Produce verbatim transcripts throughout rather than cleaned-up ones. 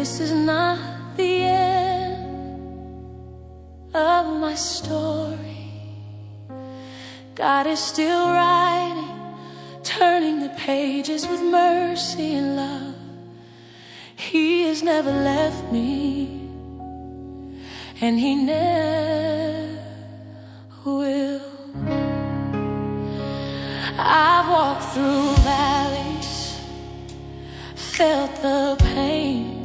this is not the end of my story. God is still writing, turning the pages with mercy and love. He has never left me, and He never will. I've walked through valleys, felt the pain,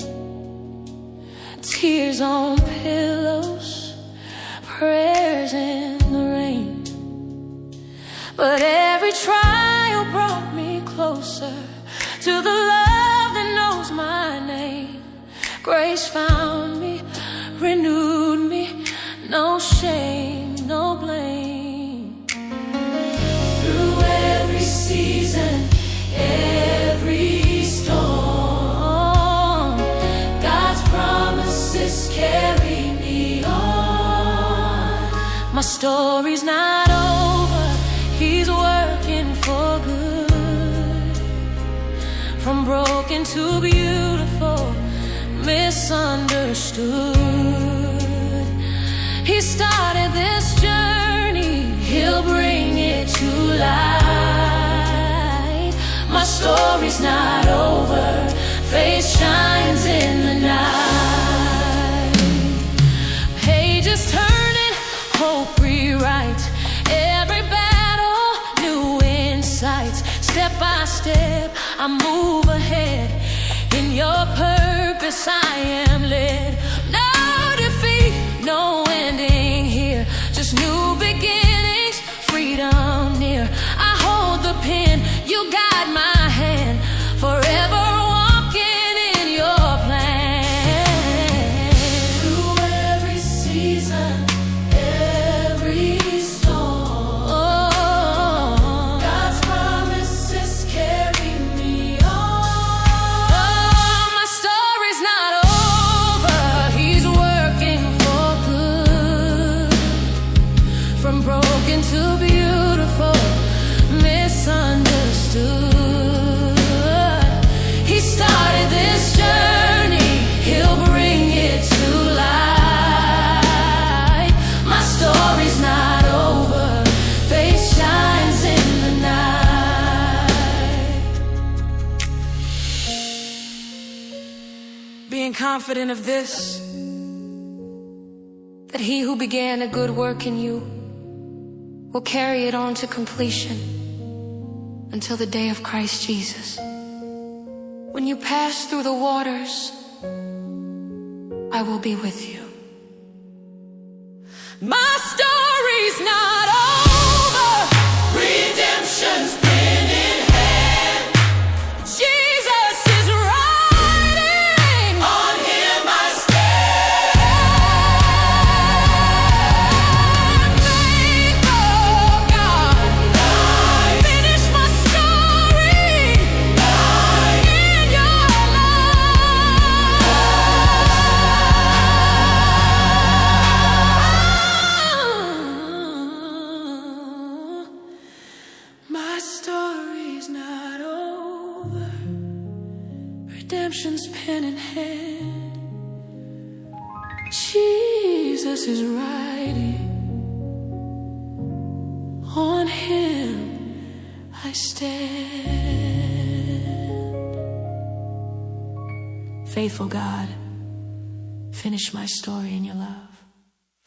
tears on pillows, prayers in the rain. But every trial brought me closer to the love that knows my name. Grace found me, renewed me, no shame, no blame. Through every season, every storm, God's promises carry me on. My story's not over, He's working for good. From broken to beautiful, misunderstood. He started this journey, He'll bring it to light. My story's not over, faith shines in the night. Pages turning, hope rewrite. Every battle, new insights. Step by step, I move ahead. In your purpose I am led. No defeat, no ending here, just new beginnings, freedom near. I hold the pen, you guide my hand, forever walking in your plan. Through every season, every storm, oh, God's promises carry me on. Oh, my story's not over, He's working for good. From broken to beautiful, misunderstood. He started this journey, He'll bring it to light. My story's not over, faith shines in the night. Being confident of this, that He who began a good work in you will carry it on to completion until the day of Christ Jesus. When you pass through the waters, I will be with you. My story's not over, redemption's been in hand. Jesus is riding, on Him I stand. Faithful God, finish my story in your love. My story's not over, redemption's pen in hand. Jesus is riding, on Him I stand. Faithful God, finish my story in your love.